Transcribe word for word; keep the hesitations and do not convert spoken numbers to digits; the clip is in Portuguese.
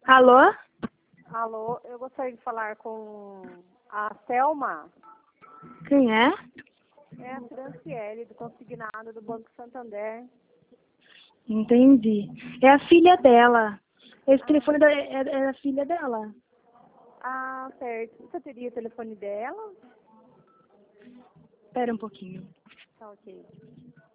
Alô? Alô, eu gostaria de falar com a Selma. Quem é? É a Franciele, do Consignado do Banco Santander. Entendi. É a filha dela. Esse Ah, telefone da- é, é a filha dela. ah, certo. Você teria o telefone dela? Espera um pouquinho. Tá ok.